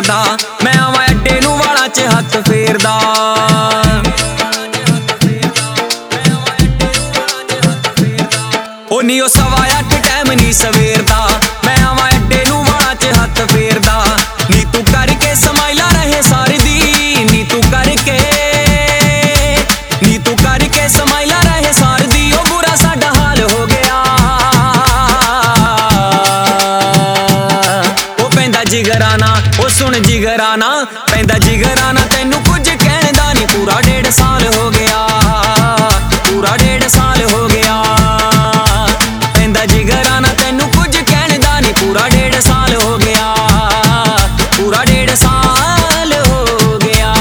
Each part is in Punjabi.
ਫੇਰਦਾ, ਮੈਂ ਆਵਾਂ ਅੱਡੇ ਨੂੰ ਵਾਲਾਂ 'ਚ ਹੱਥ ਫੇਰਦਾ। ਉਹ ਨੀ ਉਹ 8:15 ਟਾਈਮ ਨੀ ਸਵੇਰਦਾ, ਮੈਂ ਆਵਾਂ ਅੱਡੇ ਨੂੰ ਵਾਲਾਂ 'ਚ ਹੱਥ ਫੇਰਦਾ। ਨੀ ਤੂੰ ਕਰਕੇ ਸਮਾਈਲਾ ਰਹੇ ਸਾਰਦੀ, ਨੀ ਤੂੰ ਕਰਕੇ ਸਮਾਈਲਾ ਰਹੇ ਸਾਰਦੀ। ਉਹ ਬੁਰਾ ਸਾਡਾ ਹਾਲ ਹੋ ਗਿਆ, ਉਹ ਪੈਂਦਾ ਜਿਗਰਾਨਾ, ਉਹ ਸੁਣ ਜਿਗਰਾਨਾ, ਪੈਂਦਾ ਜਿਗਰਾਨਾ। ਤੈਨੂੰ ਕੁਝ ਕਹਿਣ ਦਾ ਨੀ, ਪੂਰਾ 1.5 ਸਾਲ ਹੋ ਗਿਆ, ਪੂਰਾ 1.5 ਸਾਲ ਹੋ ਗਿਆ। ਪੈਂਦਾ ਜਿਗਰਾਨਾ, ਤੈਨੂੰ ਕੁਝ ਕਹਿਣ ਦਾ ਨੀ, ਪੂਰਾ 1.5 ਸਾਲ ਹੋ ਗਿਆ, ਪੂਰਾ 1.5 ਸਾਲ ਹੋ ਗਿਆ।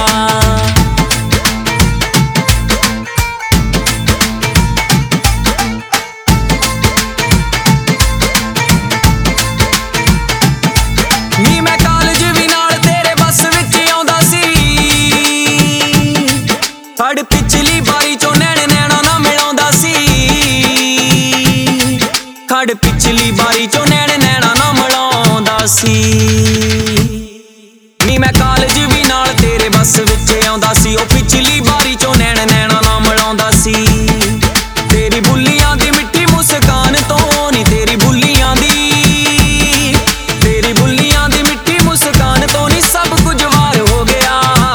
ਨੀ ਮੈਂ ਕਾਲਜ ਵੀ ਨਾਲ ਤੇਰੇ ਬੱਸ ਵਿੱਚ ਆਉਂਦਾ ਸੀ, ਫੜ ਪਿਛਲੀ ਵਾਰੀ ਚੋਂ ਨੈਣ ਨੈਣਾ ਨਾ ਮਿਲਾਉਂਦਾ ਸੀ, ਖੜ ਪਿਛਲੀ ਵਾਰੀ ਚੋਂ ਨੈਣ ਨੈਣਾ ਨਾ ਮਿਲਾਉਂਦਾ ਸੀ। ਨੀ ਮੈਂ ਕਾਲਜ ਵੀ ਨਾਲ ਤੇਰੇ ਬੱਸ ਵਿੱਚ ਆਉਂਦਾ ਸੀ, ਉਹ ਪਿਛਲੀ ਵਾਰੀ ਚੋਂ ਨੈਣ ਨੈਣਾ ਨਾ ਮਿਲਾਉਂਦਾ ਸੀ। ਤੇਰੀ ਬੁੱਲੀਆਂ ਦੀ ਮਿੱਠੀ ਮੁਸਕਾਨ ਤੋਂ ਨੀ, ਤੇਰੀ ਬੁੱਲੀਆਂ ਦੀ ਮਿੱਠੀ ਮੁਸਕਾਨ ਤੋਂ ਨੀ ਸਭ ਕੁਝ ਵਾਰ ਹੋ ਗਿਆ।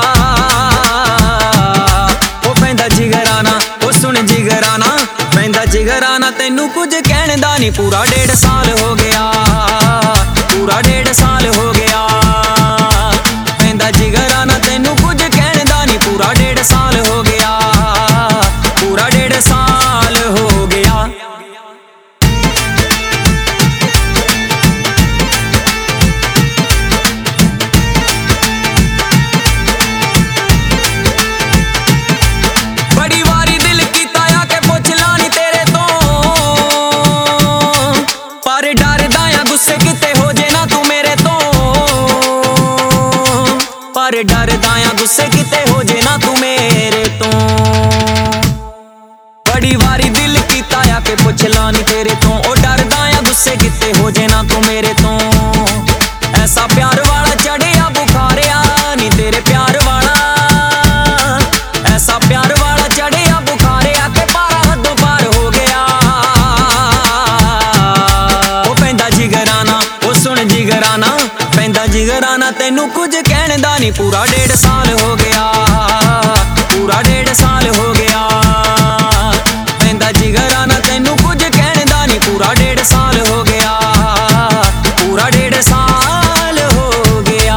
ਉਹ ਪੈਂਦਾ ਜਿਗਰਾਨਾ, ਉਹ ਸੁਣ ਜਿਗਰਾਨਾ, ਪੈਂਦਾ ਜਿਗਰਾਨਾ। ਤੈਨੂੰ ਕੁਝ ਕਹਿਣ ਦਾ ਨੀ, ਪੂਰਾ 1.5 ਸਾਲ ਹੋ ਗਿਆ, ਪੂਰਾ 1.5 ਸਾਲ ਹੋ ਗਿਆ। ਪੈਂਦਾ ਜਿਗਰਾਨਾ, ਤੈਨੂੰ ਕੁਝ ਕਹਿਣ ਦਾ ਨੀ, ਪੂਰਾ 1.5 ਸਾਲ ਹੋ ਗਿਆ, ਪੂਰਾ 1.5 ਸਾਲ ਹੋ ਗਿਆ। ਬੜੀ ਵਾਰੀ ਦਿਲ ਕੀਤਾ ਆ ਕਿ ਪੁੱਛ ਲਾਂ ਨੀ ਤੇਰੇ ਤੋਂ, ਪਰ ਡਰਦਾ ਆ ਗੁੱਸੇ ਕਿਤੇ ਹੋ ਜੇ ਨਾ ਤੂੰ ਮੇਰੇ ਤੋਂ, ਪਰ ਡਰਦਾ ਆ ਗੁੱਸੇ ਕਿਤੇ ਹੋ ਜੇ ਨਾ ਤੂੰ ਮੇਰੇ ਤੋਂ। ਬੜੀ ਵਾਰੀ ਦਿਲ ਕੀਤਾ ਆ ਕਿ ਪੁੱਛ ਲਾਂ ਨੀ ਤੇਰੇ ਤੋਂ, ਉਹ ਡਰਦਾ ਆ ਗੁੱਸੇ ਕਿਤੇ ਹੋ ਜੇ ਨਾ ਤੂੰ ਮੇਰੇ ਤੋਂ। ਐਸਾ ਪਿਆਰ ਵਾਲਾ ਚੜਿਆ ਬੁਖਾਰਿਆ ਨੀ ਤੇਰੇ ਪਿਆਰ ਵਾਲਾ, ਐਸਾ ਪਿਆਰ ਵਾਲਾ ਚੜਿਆ ਬੁਖਾਰਿਆ ਕਿ ਪਾਰਾ ਹੱਦੋਂ ਪਾਰ ਹੋ ਗਿਆ। ਉਹ ਪੈਂਦਾ ਜਿਗਰਾਨਾ, ਉਹ ਸੁਣ ਜਿਗਰਾਨਾ, ਪੈਂਦਾ ਜਿਗਰਾਨਾ। ਤੈਨੂੰ ਕੁਝ ਕਹਿਣ ਦਾ ਨੀ, ਪੂਰਾ 1.5 ਸਾਲ ਹੋ ਗਿਆ, ਪੂਰਾ 1.5 ਸਾਲ ਹੋ ਗਿਆ। ਪੈਂਦਾ ਜਿਗਰਾਨਾ, ਤੈਨੂੰ ਕੁਝ ਕਹਿਣ ਦਾ ਨੀ, ਪੂਰਾ 1.5 ਸਾਲ ਹੋ ਗਿਆ, ਪੂਰਾ 1.5 ਸਾਲ ਹੋ ਗਿਆ।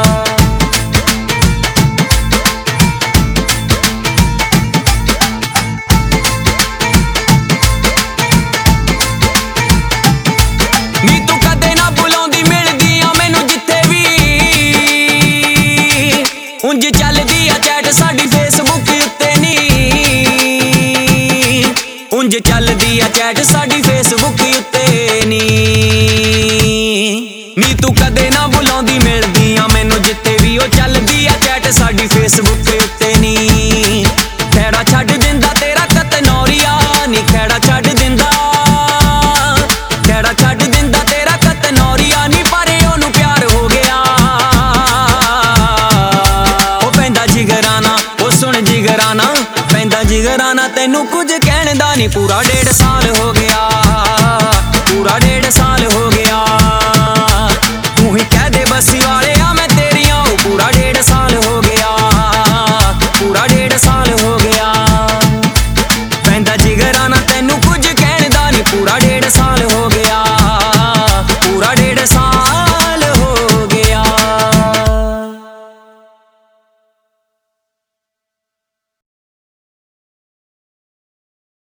ਨੀ ਤੂੰ ਕਦੇ ਨਾ ਬੁਲਾਉਂਦੀ, ਮਿਲਦੀ ਆ ਮੈਨੂੰ ਜਿੱਥੇ ਵੀ, ਉਂਝ ਚੱਲਦੀ ਆ ਚੈਟ ਸਾਡੀ ਫੇਸਬੁੱਕ ਉੱਤੇ ਨੀ, ਉਂਝ ਚੱਲਦੀ ਆ ਚੈਟ ਸਾਡੀ ਫੇਸਬੁੱਕ ਉੱਤੇ ਨੀ। ਨੀ ਤੂੰ ਕਦੇ ਨਾ ਬੁਲਾਉਂਦੀ, ਮਿਲਦੀ ਆ ਮੈਨੂੰ ਜਿੱਥੇ ਵੀ, ਉਹ ਚੱਲਦੀ ਆ ਚੈਟ ਸਾਡੀ ਫੇਸਬੁੱਕ ਉੱਤੇ ਨੀ। ਖੈੜਾ ਛੱਡ ਦਿੰਦਾ ਤੇਰਾ ਕਤਨੌਰੀਆ ਨੀ, ਖੈੜਾ ਛੱਡ ਦਿੰਦਾ, ਖੈੜਾ ਛੱਡ ਦਿੰਦਾ ਤੇਰਾ ਕਤਨੌਰੀਆ ਨੀ, ਪਰ ਉਹਨੂੰ ਪਿਆਰ ਹੋ ਗਿਆ। ਉਹ ਪੈਂਦਾ ਜਿਗਰਾਨਾ, ਉਹ ਸੁਣ ਜਿਗਰਾਨਾ, ਪੈਂਦਾ ਜਿਗਰਾਨਾ। ਤੈਨੂੰ ਕੁਝ ਕਹਿਣ ਦਾ ਨੀ, ਪੂਰਾ 1.5 ਸਾਲ ਹੋ ਗਿਆ,